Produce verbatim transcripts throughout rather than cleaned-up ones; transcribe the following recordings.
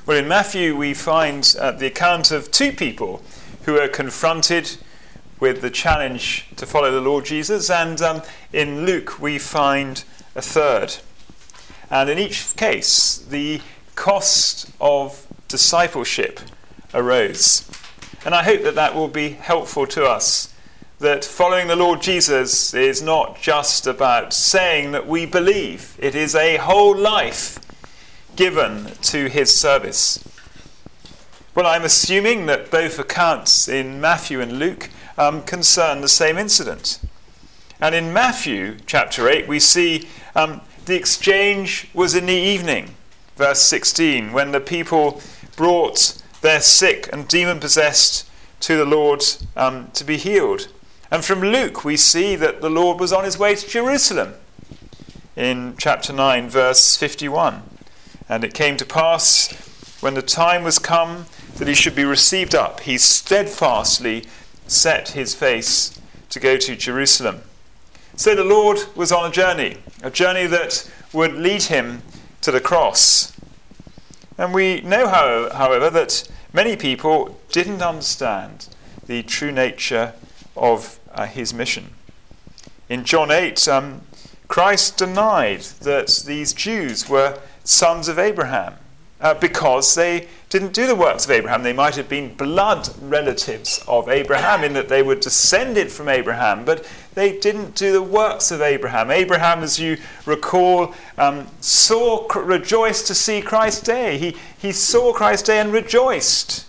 Well, in Matthew we find uh, the account of two people who are confronted with the challenge to follow the Lord Jesus, and um, in Luke we find a third. And in each case, the cost of discipleship arose. And I hope that that will be helpful to us, that following the Lord Jesus is not just about saying that we believe. It is a whole life given to his service. Well, I'm assuming that both accounts in Matthew and Luke um, concern the same incident. And in Matthew chapter eight, we see um, the exchange was in the evening, verse sixteen, when the people brought their sick and demon-possessed to the Lord um, to be healed. And from Luke, we see that the Lord was on his way to Jerusalem in chapter nine, verse fifty-one. And it came to pass, when the time was come that he should be received up, he steadfastly set his face to go to Jerusalem. So the Lord was on a journey, a journey that would lead him to the cross. And we know, how, however, that many people didn't understand the true nature of uh, his mission. In John eight, um, Christ denied that these Jews were sons of Abraham uh, because they didn't do the works of Abraham. They might have been blood relatives of Abraham in that they were descended from Abraham, but they didn't do the works of Abraham. Abraham, as you recall, um, saw, rejoiced to see Christ's day. He, he saw Christ's day and rejoiced.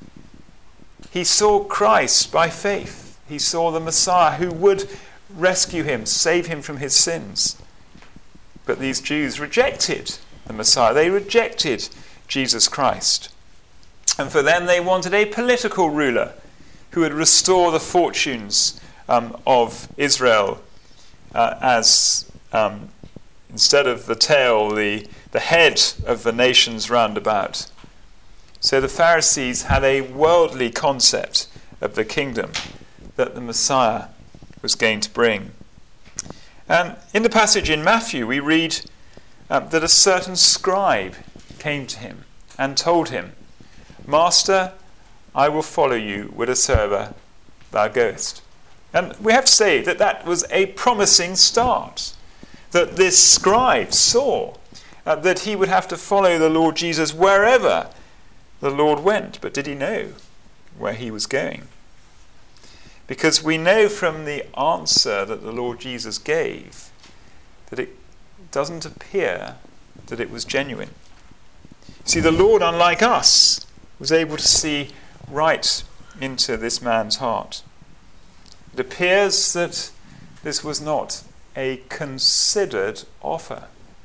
He saw Christ by faith. He saw the Messiah who would rescue him, save him from his sins. But these Jews rejected the Messiah. They rejected Jesus Christ. And for them, they wanted a political ruler who would restore the fortunes um, of Israel uh, as, um, instead of the tail, the, the head of the nations round about. So the Pharisees had a worldly concept of the kingdom that the Messiah was going to bring. And in the passage in Matthew, we read um, that a certain scribe came to him and told him, "Master, I will follow you whithersoever thou goest." And we have to say that that was a promising start, that this scribe saw uh, that he would have to follow the Lord Jesus wherever the Lord went. But did he know where he was going? Because we know from the answer that the Lord Jesus gave that it doesn't appear that it was genuine. See, the Lord, unlike us, was able to see right into this man's heart. It appears that this was not a considered offer.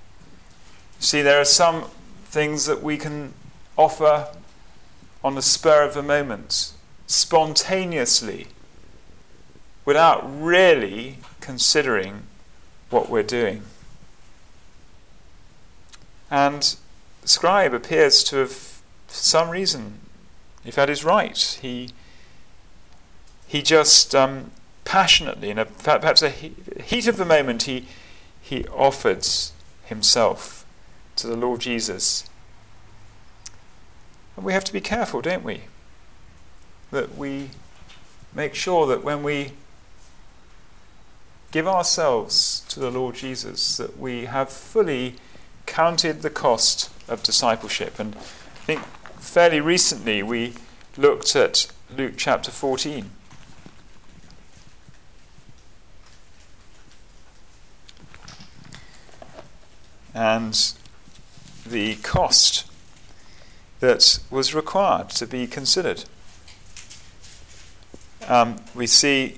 See, there are some things that we can offer on the spur of the moment, spontaneously, without really considering what we're doing. And the scribe appears to have, for some reason, if that is right, he he just um, passionately, in a, perhaps a heat of the moment, he he offered himself to the Lord Jesus. And we have to be careful, don't we? That we make sure that when we give ourselves to the Lord Jesus, that we have fully counted the cost of discipleship. And I think fairly recently we looked at Luke chapter fourteen. And the cost that was required to be considered. Um, we see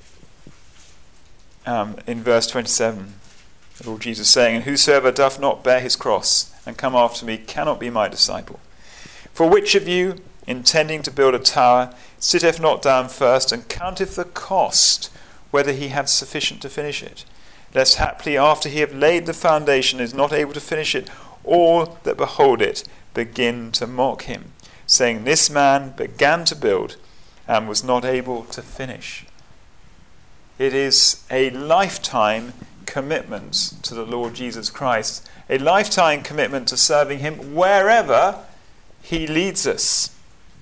um, in verse twenty-seven, the Lord Jesus saying, "And whosoever doth not bear his cross and come after me cannot be my disciple. For which of you, intending to build a tower, sitteth not down first and counteth the cost, whether he have sufficient to finish it? Lest haply after he have laid the foundation is not able to finish it, all that behold it begin to mock him, saying, This man began to build and was not able to finish." It is a lifetime commitment to the Lord Jesus Christ, a lifetime commitment to serving him wherever he leads us.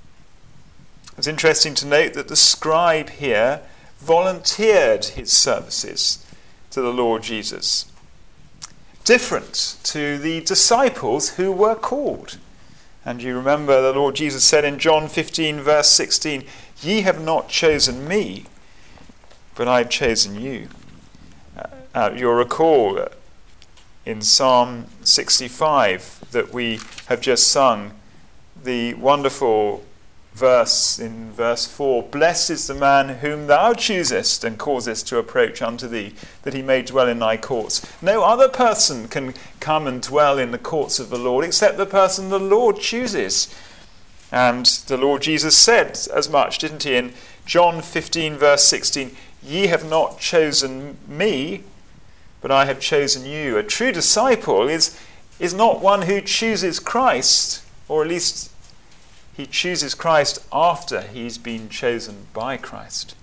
It's interesting to note that the scribe here volunteered his services to the Lord Jesus. Different to the disciples who were called. And you remember the Lord Jesus said in John fifteen verse sixteen, "Ye have not chosen me, but I have chosen you." Uh, uh, you'll recall in Psalm sixty-five that we have just sung the wonderful verse in verse four, "Blessed is the man whom thou choosest and causest to approach unto thee, that he may dwell in thy courts." No other person can come and dwell in the courts of the Lord except the person the Lord chooses. And the Lord Jesus said as much, didn't he, in John fifteen verse sixteen, "Ye have not chosen me, but I have chosen you." A true disciple is, is not one who chooses Christ, or at least he chooses Christ after he's been chosen by Christ.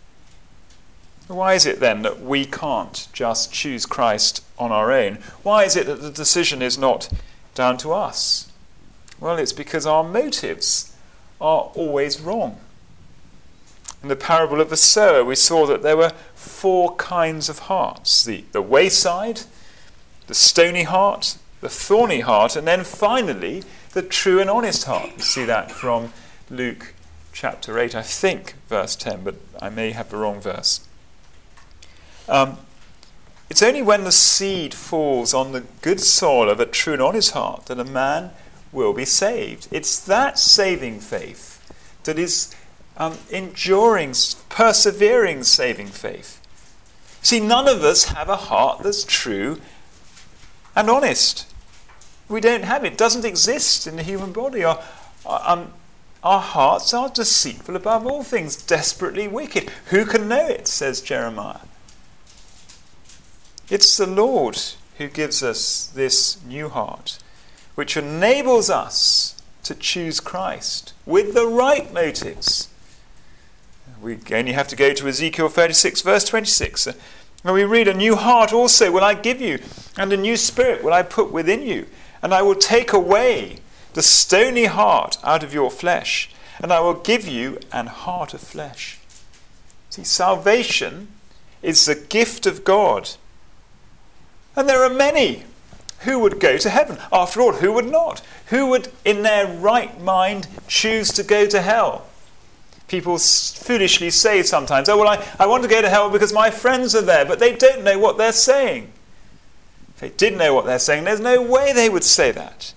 Why is it then that we can't just choose Christ on our own? Why is it that the decision is not down to us? Well, it's because our motives are always wrong. In the parable of the sower, we saw that there were four kinds of hearts. The, the wayside, the stony heart, the thorny heart, and then finally, the true and honest heart. You see that from Luke chapter eight, I think, verse ten, but I may have the wrong verse. Um, it's only when the seed falls on the good soil of a true and honest heart that a man will be saved. It's that saving faith that is um, enduring, persevering saving faith. See, none of us have a heart that's true and honest. We don't have it. It doesn't exist in the human body. Our, um, our hearts are deceitful above all things, desperately wicked. Who can know it, says Jeremiah. It's the Lord who gives us this new heart, which enables us to choose Christ with the right motives. We only have to go to Ezekiel thirty-six, verse twenty-six. Where we read, "A new heart also will I give you, and a new spirit will I put within you. And I will take away the stony heart out of your flesh, and I will give you an heart of flesh." See, salvation is the gift of God. And there are many who would go to heaven. After all, who would not? Who would, in their right mind, choose to go to hell? People foolishly say sometimes, "Oh, well, I, I want to go to hell because my friends are there," but they don't know what they're saying. If they did know what they're saying, there's no way they would say that.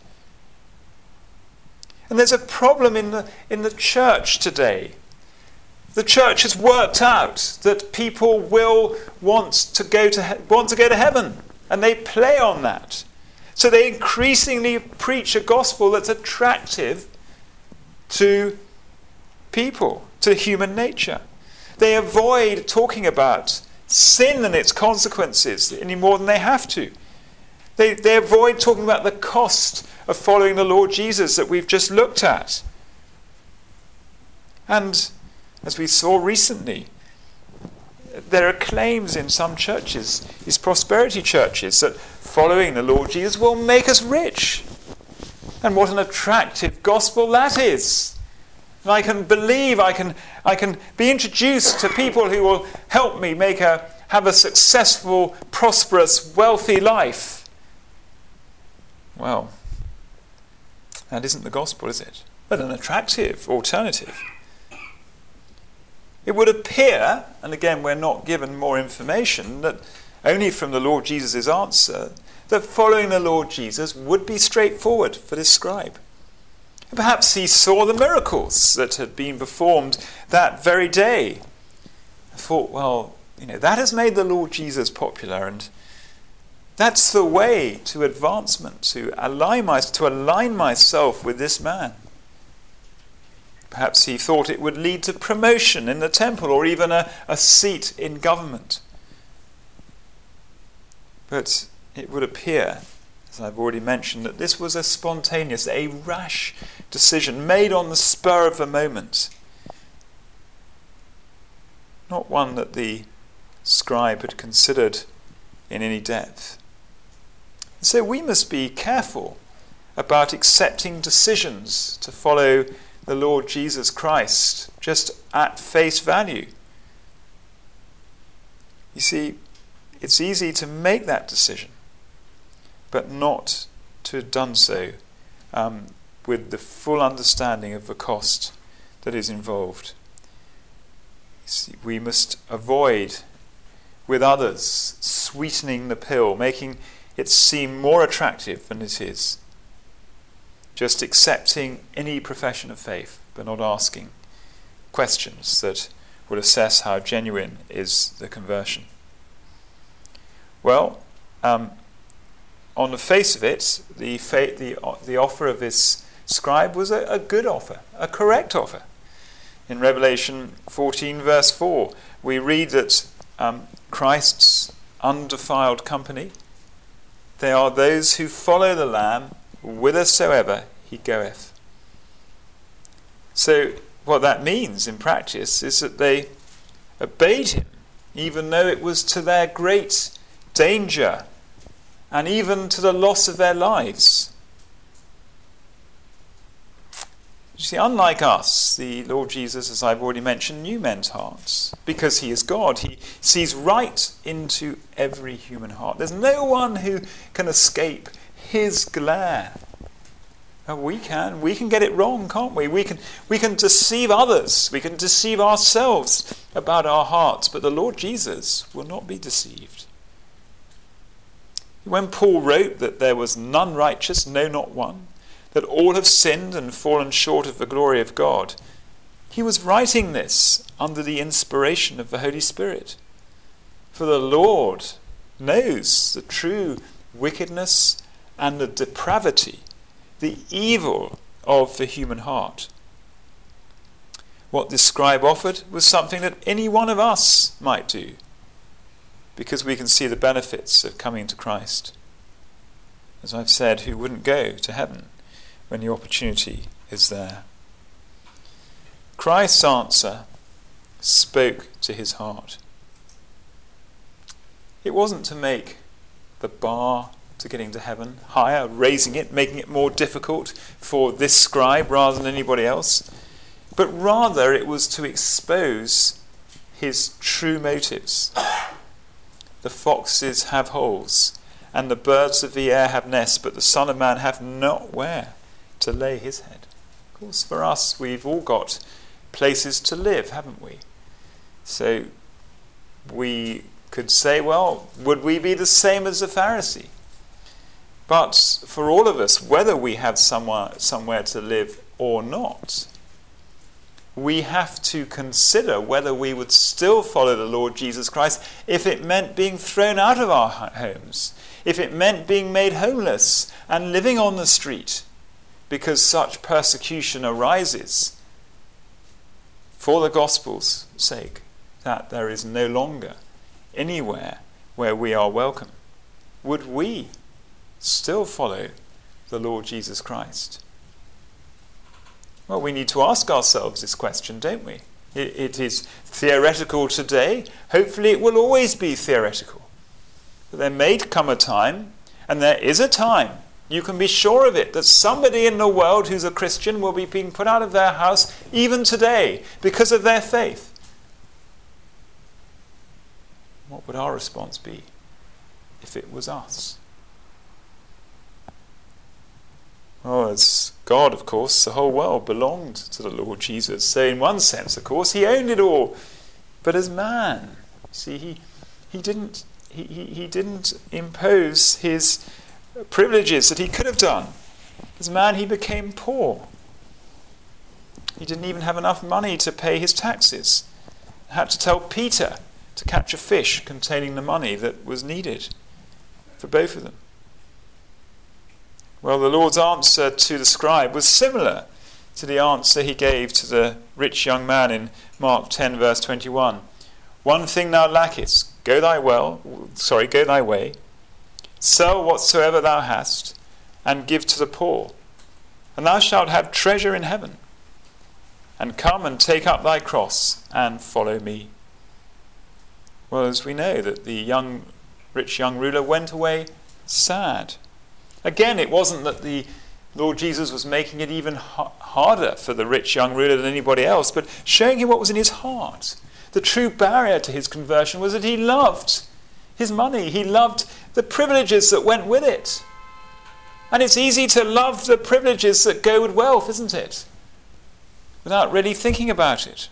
And there's a problem in the in the church today. The church has worked out that people will want to go to he- want to go to heaven, and they play on that. So they increasingly preach a gospel that's attractive to people, to human nature. They avoid talking about sin and its consequences any more than they have to. They, they avoid talking about the cost of following the Lord Jesus that we've just looked at. And as we saw recently, there are claims in some churches, these prosperity churches, that following the Lord Jesus will make us rich. And what an attractive gospel that is. And I can believe, I can, I can be introduced to people who will help me make a, have a successful, prosperous, wealthy life. Well, that isn't the gospel, is it? But an attractive alternative. It would appear, and again we're not given more information, that only from the Lord Jesus' answer, that following the Lord Jesus would be straightforward for this scribe. Perhaps he saw the miracles that had been performed that very day. I thought, well, you know, that has made the Lord Jesus popular, and that's the way to advancement, to align, my, to align myself with this man. Perhaps he thought it would lead to promotion in the temple or even a, a seat in government. But it would appear, as I've already mentioned, that this was a spontaneous, a rash decision made on the spur of the moment. Not one that the scribe had considered in any depth. So we must be careful about accepting decisions to follow the Lord Jesus Christ just at face value. You see, it's easy to make that decision, but not to have done so um, with the full understanding of the cost that is involved. You see, we must avoid with others sweetening the pill, making it seem more attractive than it is. Just accepting any profession of faith, but not asking questions that will assess how genuine is the conversion. Well, um, on the face of it, the, fa- the, the offer of this scribe was a, a good offer, a correct offer. In Revelation fourteen, verse four, we read that um, Christ's undefiled company, they are those who follow the Lamb whithersoever he goeth. So what that means in practice is that they obeyed him, even though it was to their great danger and even to the loss of their lives. You see, unlike us, the Lord Jesus, as I've already mentioned, knew men's hearts. Because he is God, he sees right into every human heart. There's no one who can escape his glare. And we can. We can get it wrong, can't we? We can, we can deceive others. We can deceive ourselves about our hearts. But the Lord Jesus will not be deceived. When Paul wrote that there was none righteous, no, not one, that all have sinned and fallen short of the glory of God, he was writing this under the inspiration of the Holy Spirit. For the Lord knows the true wickedness and the depravity, the evil of the human heart. What this scribe offered was something that any one of us might do, because we can see the benefits of coming to Christ. As I've said, who wouldn't go to heaven when the opportunity is there? Christ's answer spoke to his heart. It wasn't to make the bar to getting to heaven higher, raising it, making it more difficult for this scribe rather than anybody else, but rather it was to expose his true motives. The foxes have holes, and the birds of the air have nests, but the Son of Man hath not where to lay his head. Of course, for us, we've all got places to live, haven't we? So we could say, well, would we be the same as the Pharisee? But for all of us, whether we have somewhere, somewhere to live or not, we have to consider whether we would still follow the Lord Jesus Christ if it meant being thrown out of our homes, if it meant being made homeless and living on the street, because such persecution arises for the gospel's sake, that there is no longer anywhere where we are welcome. Would we still follow the Lord Jesus Christ? Well, we need to ask ourselves this question, don't we? It, it is theoretical today. Hopefully it will always be theoretical. But there may come a time, and there is a time, you can be sure of it, that somebody in the world who's a Christian will be being put out of their house even today because of their faith. What would our response be if it was us? Well, as God, of course, the whole world belonged to the Lord Jesus. So in one sense, of course, he owned it all. But as man, see, he he didn't he, he, he didn't impose his privileges that he could have done. As man, he became poor. He didn't even have enough money to pay his taxes. He had to tell Peter to catch a fish containing the money that was needed for both of them. Well, the Lord's answer to the scribe was similar to the answer he gave to the rich young man in Mark ten, verse twenty-one. One thing thou lackest, go thy well, sorry, go thy way, sell whatsoever thou hast, and give to the poor, and thou shalt have treasure in heaven. And come and take up thy cross and follow me. Well, as we know that the young, rich young ruler went away sad. Again, it wasn't that the Lord Jesus was making it even ha- harder for the rich young ruler than anybody else, but showing him what was in his heart. The true barrier to his conversion was that he loved his money. He loved the privileges that went with it. And it's easy to love the privileges that go with wealth, isn't it? Without really thinking about it.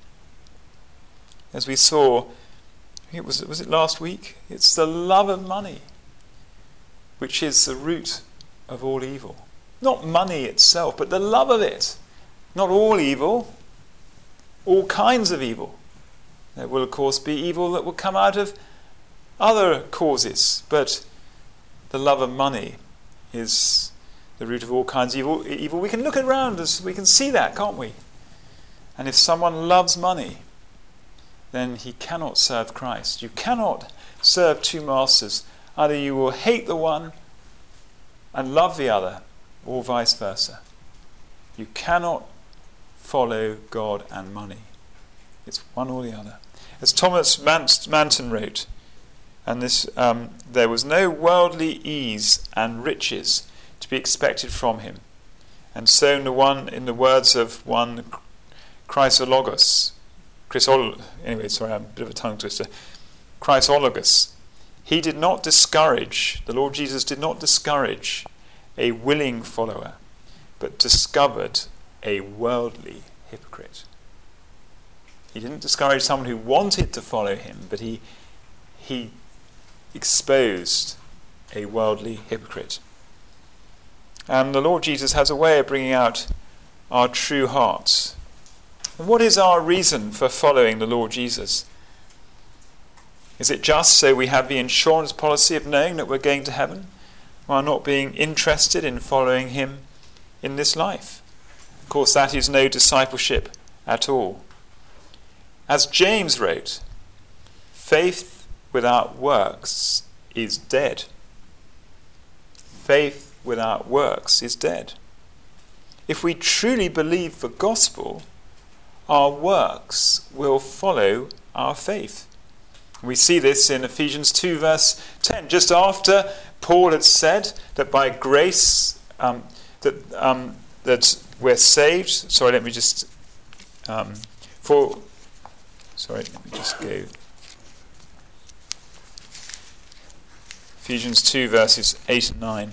As we saw, it was, was it last week? It's the love of money which is the root of all evil. Not money itself, but the love of it. Not all evil, all kinds of evil. There will, of course, be evil that will come out of other causes, but the love of money is the root of all kinds of evil. evil. We can look around us, we can see that, can't we? And if someone loves money, then he cannot serve Christ. You cannot serve two masters. Either you will hate the one and love the other, or vice versa. You cannot follow God and money. It's one or the other. As Thomas Manton wrote, and this, um, there was no worldly ease and riches to be expected from him. And so in the one, in the words of one Chrysologos, Chrysol, anyway, sorry, I'm a bit of a tongue twister, Chrysologos, he did not discourage, the Lord Jesus did not discourage a willing follower, but discovered a worldly hypocrite. He didn't discourage someone who wanted to follow him, but he he exposed a worldly hypocrite. And the Lord Jesus has a way of bringing out our true hearts. And what is our reason for following the Lord Jesus? Is it just so we have the insurance policy of knowing that we're going to heaven, while not being interested in following him in this life? Of course, that is no discipleship at all. As James wrote, faith without works is dead. Faith without works is dead. If we truly believe the gospel, our works will follow our faith. We see this in Ephesians two verse ten, just after Paul had said that by grace um, that um, that we're saved. Sorry, let me just um, for sorry, let me just go. Ephesians two verses eight and nine.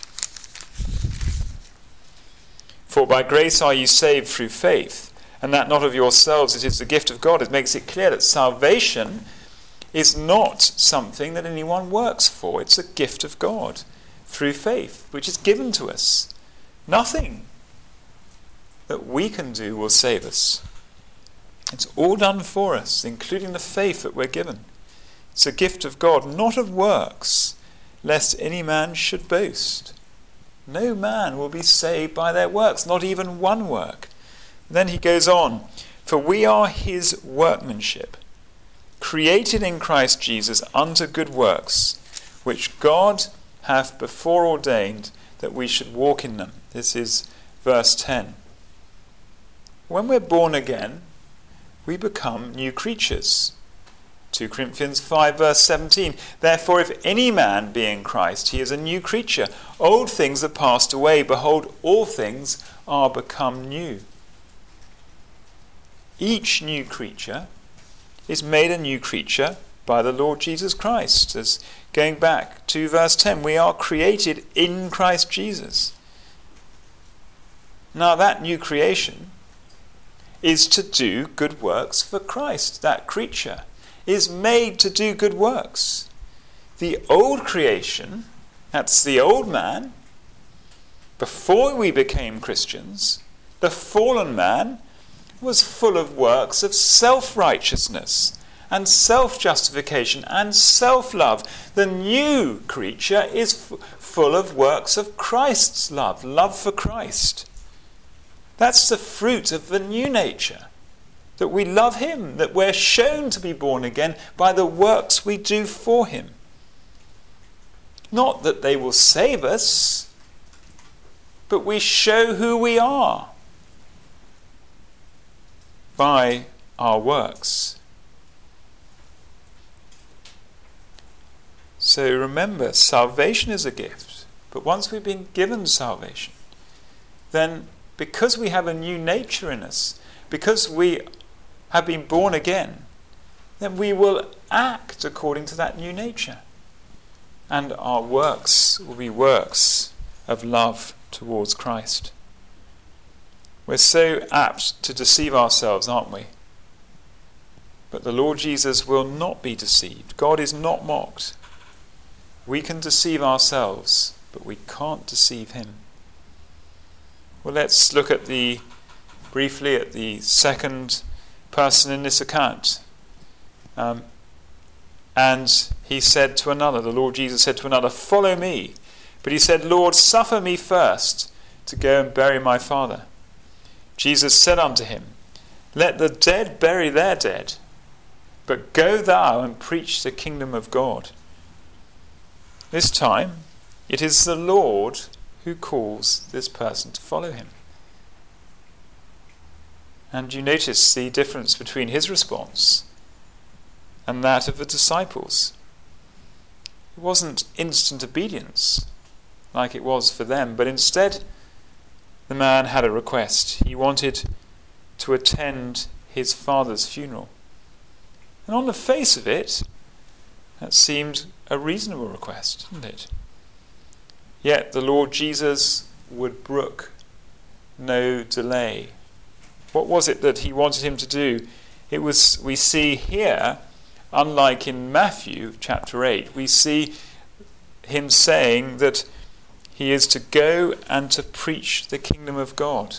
For by grace are you saved through faith, and that not of yourselves, it is the gift of God. It makes it clear that salvation is not something that anyone works for. It's a gift of God through faith, which is given to us. Nothing that we can do will save us. It's all done for us, including the faith that we're given. It's a gift of God, not of works, lest any man should boast. No man will be saved by their works, not even one work. And then he goes on, for we are his workmanship, created in Christ Jesus unto good works, which God hath before ordained that we should walk in them. This is verse ten. When we're born again, we become new creatures. Second Corinthians five verse seventeen. Therefore, if any man be in Christ, he is a new creature. Old things are passed away. Behold, all things are become new. Each new creature is made a new creature by the Lord Jesus Christ. As going back to verse ten, we are created in Christ Jesus. Now that new creation is to do good works for Christ. That creature is made to do good works. The old creation, that's the old man, before we became Christians, the fallen man was full of works of self-righteousness and self-justification and self-love. The new creature is f- full of works of Christ's love, love for Christ. That's the fruit of the new nature. That we love him, that we're shown to be born again by the works we do for him. Not that they will save us, but we show who we are by our works. So remember, salvation is a gift, but once we've been given salvation, then because we have a new nature in us, because we have been born again, then we will act according to that new nature. And our works will be works of love towards Christ. We're so apt to deceive ourselves, aren't we? But the Lord Jesus will not be deceived. God is not mocked. We can deceive ourselves, but we can't deceive him. Well, let's look at the briefly at the second person in this account. Um, and he said to another, the Lord Jesus said to another, "Follow me." But he said, "Lord, suffer me first to go and bury my father." Jesus said unto him, "Let the dead bury their dead, but go thou and preach the kingdom of God." This time, it is the Lord who calls this person to follow him. And you notice the difference between his response and that of the disciples. It wasn't instant obedience like it was for them, but instead the man had a request. He wanted to attend his father's funeral. And on the face of it, that seemed a reasonable request, didn't it? Yet the Lord Jesus would brook no delay. What was it that he wanted him to do? It was, we see here, unlike in Matthew chapter eight, we see him saying that he is to go and to preach the kingdom of God.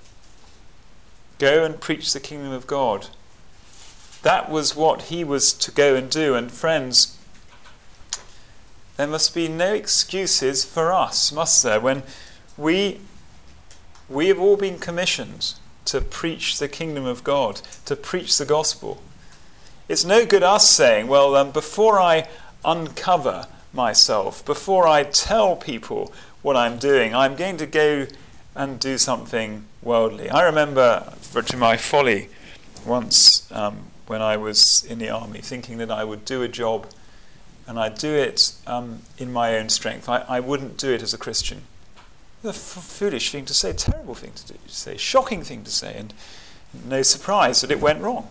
Go and preach the kingdom of God. That was what he was to go and do. And friends, there must be no excuses for us, must there? When we, we have all been commissioned to preach the kingdom of God, to preach the gospel. It's no good us saying, well, um, before I uncover myself, before I tell people what I'm doing, I'm going to go and do something worldly. I remember, to my folly, once um, when I was in the army, thinking that I would do a job and I'd do it um, in my own strength. I, I wouldn't do it as a Christian. A f- foolish thing to say, terrible thing to, do, to say, shocking thing to say, and no surprise that it went wrong.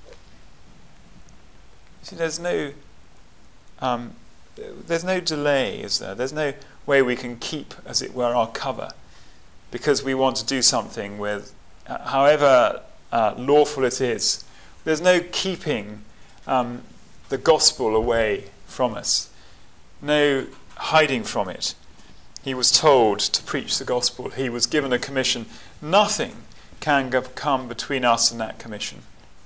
See, there's no, um, there's no delay, is there? There's no way we can keep, as it were, our cover, because we want to do something with, uh, however uh, lawful it is. There's no keeping um, the gospel away from us, no hiding from it. He was told to preach the gospel. He was given a commission. Nothing can come between us and that commission.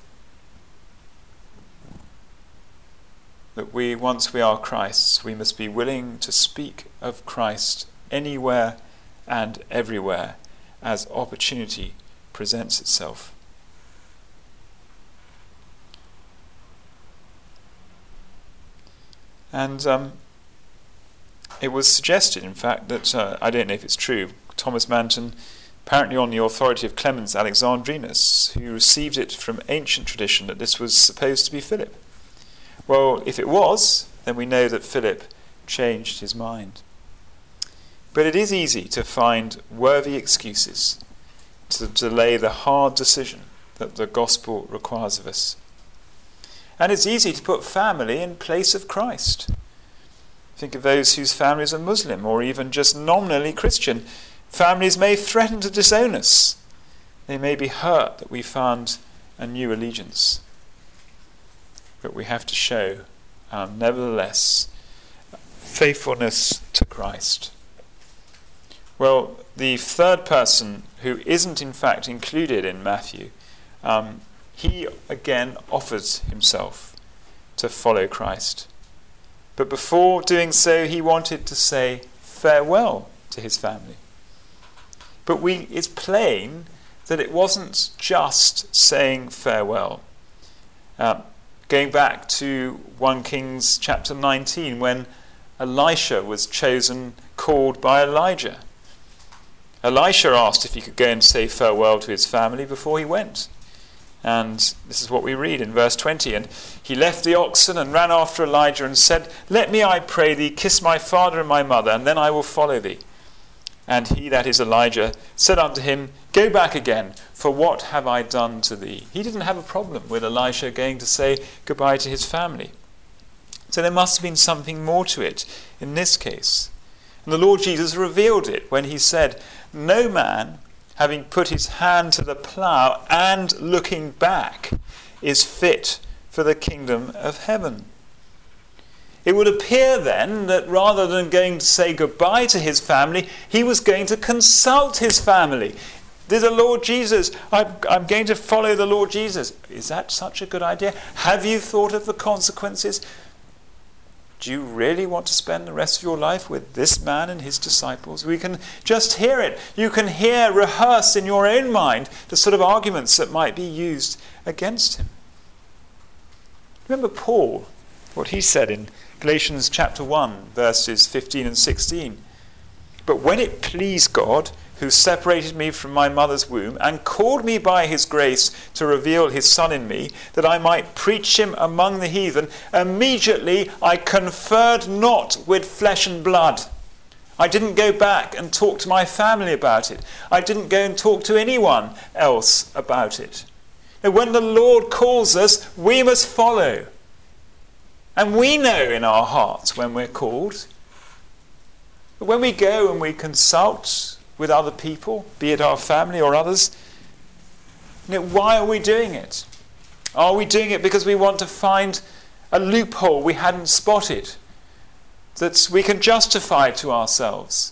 That we, once we are Christ's, we must be willing to speak of Christ anywhere and everywhere as opportunity presents itself. And um, it was suggested, in fact, that, uh, I don't know if it's true, Thomas Manton, apparently on the authority of Clemens Alexandrinus, who received it from ancient tradition, that this was supposed to be Philip. Well, if it was, then we know that Philip changed his mind. But it is easy to find worthy excuses to delay the hard decision that the gospel requires of us. And it's easy to put family in place of Christ. Think of those whose families are Muslim or even just nominally Christian. Families may threaten to disown us. They may be hurt that we found a new allegiance. But we have to show, um, nevertheless, faithfulness to Christ. Well, the third person, who isn't in fact included in Matthew, um, he again offers himself to follow Christ. But before doing so, he wanted to say farewell to his family. But we, it's plain that it wasn't just saying farewell. Um, going back to First Kings chapter nineteen, when Elisha was chosen, called by Elijah. Elisha asked if he could go and say farewell to his family before he went. And this is what we read in verse twenty. And he left the oxen and ran after Elijah and said, "Let me, I pray thee, kiss my father and my mother, and then I will follow thee." And he, that is Elijah, said unto him, Go back again, for what have I done to thee? He didn't have a problem with Elisha going to say goodbye to his family. So there must have been something more to it in this case. And the Lord Jesus revealed it when he said, No man, having put his hand to the plough and looking back, is fit for the kingdom of heaven. It would appear then that rather than going to say goodbye to his family, he was going to consult his family. There's a Lord Jesus. I'm, I'm going to follow the Lord Jesus. Is that such a good idea? Have you thought of the consequences? Do you really want to spend the rest of your life with this man and his disciples? We can just hear it. You can hear, rehearse in your own mind the sort of arguments that might be used against him. Remember Paul, what he said in Galatians chapter one, verses fifteen and sixteen. But when it pleased God, who separated me from my mother's womb, and called me by his grace to reveal his Son in me, that I might preach him among the heathen, immediately I conferred not with flesh and blood. I didn't go back and talk to my family about it. I didn't go and talk to anyone else about it. Now, when the Lord calls us, we must follow. And we know in our hearts when we're called. But when we go and we consult with other people, be it our family or others, you know, why are we doing it? Are we doing it because we want to find a loophole we hadn't spotted that we can justify to ourselves?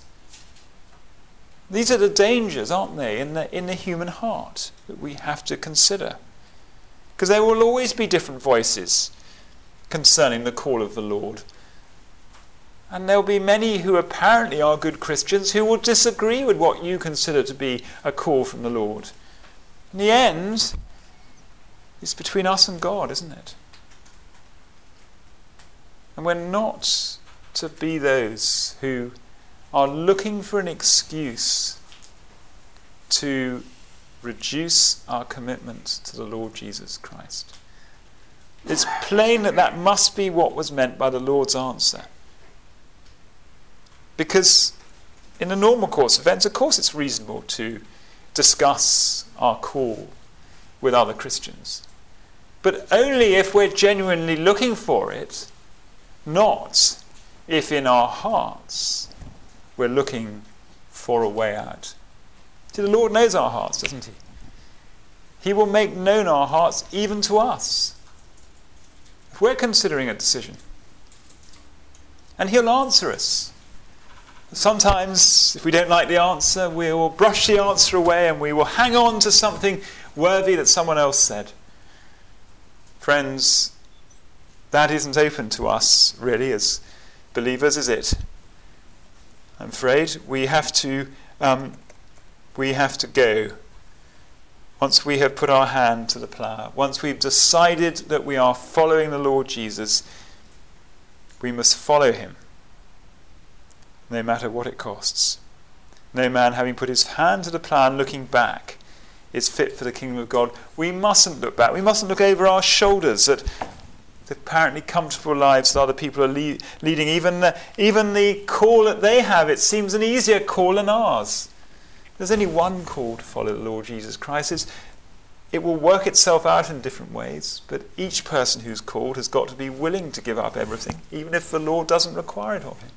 These are the dangers, aren't they, in the, in the human heart that we have to consider. Because there will always be different voices concerning the call of the Lord. And there will be many who apparently are good Christians who will disagree with what you consider to be a call from the Lord. In the end, it's between us and God, isn't it? And we're not to be those who are looking for an excuse to reduce our commitment to the Lord Jesus Christ. It's plain that that must be what was meant by the Lord's answer. Because in the normal course of events, of course it's reasonable to discuss our call with other Christians. But only if we're genuinely looking for it, not if in our hearts we're looking for a way out. See, the Lord knows our hearts, doesn't he? He will make known our hearts even to us if we're considering a decision. And he'll answer us. Sometimes, if we don't like the answer, we will brush the answer away and we will hang on to something worthy that someone else said. Friends, that isn't open to us, really, as believers, is it? I'm afraid we have to, um, we have to go. Once we have put our hand to the plough, once we've decided that we are following the Lord Jesus, we must follow him, no matter what it costs. No man, having put his hand to the plough and looking back, is fit for the kingdom of God. We mustn't look back. We mustn't look over our shoulders at the apparently comfortable lives that other people are le- leading. Even the, even the call that they have, it seems an easier call than ours. There's only one call to follow the Lord Jesus Christ. It's, it will work itself out in different ways, but each person who's called has got to be willing to give up everything, even if the Lord doesn't require it of him.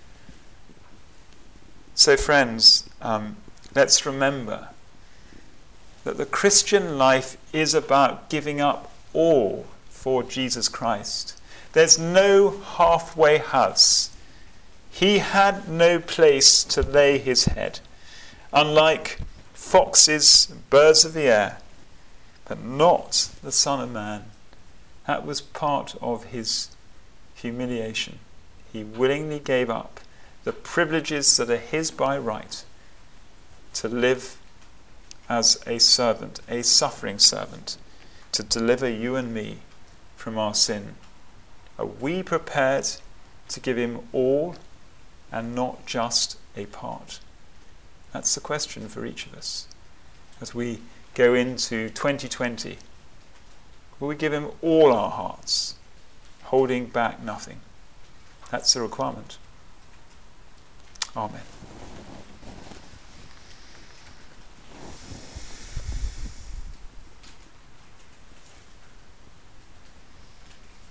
So friends, um, let's remember that the Christian life is about giving up all for Jesus Christ. There's no halfway house. He had no place to lay his head, unlike foxes and birds of the air, but not the Son of Man. That was part of his humiliation. He willingly gave up the privileges that are his by right to live as a servant, a suffering servant, to deliver you and me from our sin. Are we prepared to give him all and not just a part? That's the question for each of us as we go into twenty twenty. Will we give him all our hearts, holding back nothing? That's the requirement. Amen.